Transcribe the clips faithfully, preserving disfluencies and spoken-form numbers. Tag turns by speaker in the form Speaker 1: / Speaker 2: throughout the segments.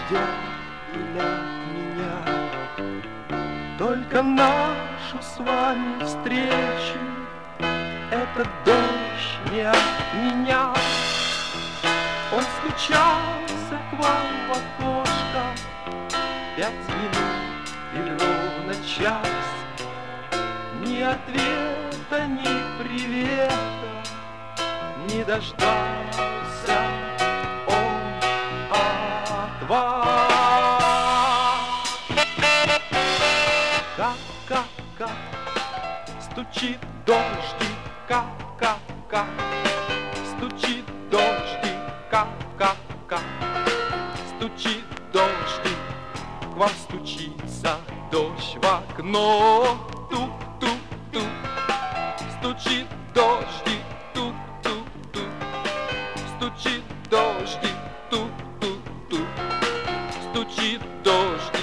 Speaker 1: едят для меня. Только нашу с вами встречу этот дождь не отменял. Он стучался к вам в окошко пять минут и ровно час. Ни ответа, ни привета не дождался он от вас. Как-как-как стучит дождик, как-как-как стучит дождик, как-как-как стучит дождик, к вам стучится дождь в окно. Тук-тук-тук стучит дождик, тук-тук-тук стучит дождик, тук-тук-тук стучит дождик.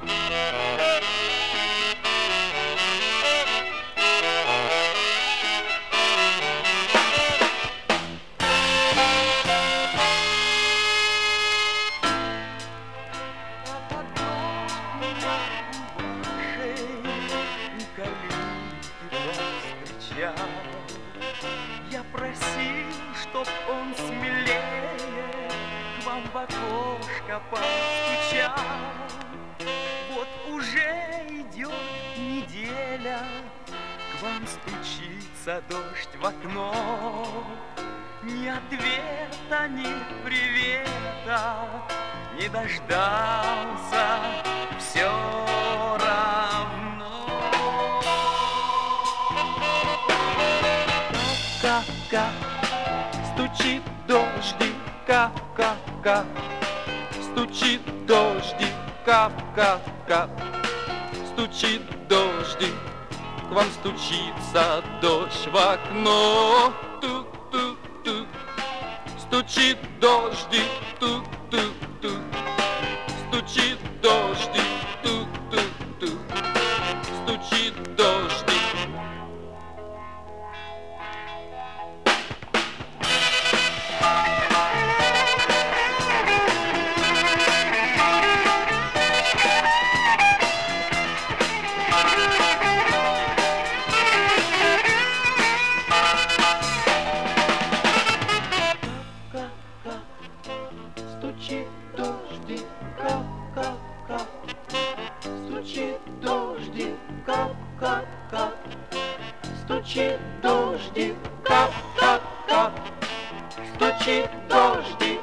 Speaker 1: Я просил, чтоб он смелее к вам в окошко постучал. Вот уже идет неделя, к вам стучится дождь в окно. Ни ответа, ни привета не дождался все равно. Как-как стучит дождик, как-как-как стучит дождик, как-как-как стучит дождик, к вам стучится дождь в окно. Тук-тук-тук стучит дождик, тук-тук-тук стучит дождик, тук-тук-тук стучит дождик. Стучит дождик, как-как-как стучит дождик, как-как-как стучит дождик, как-как-как стучит дождик.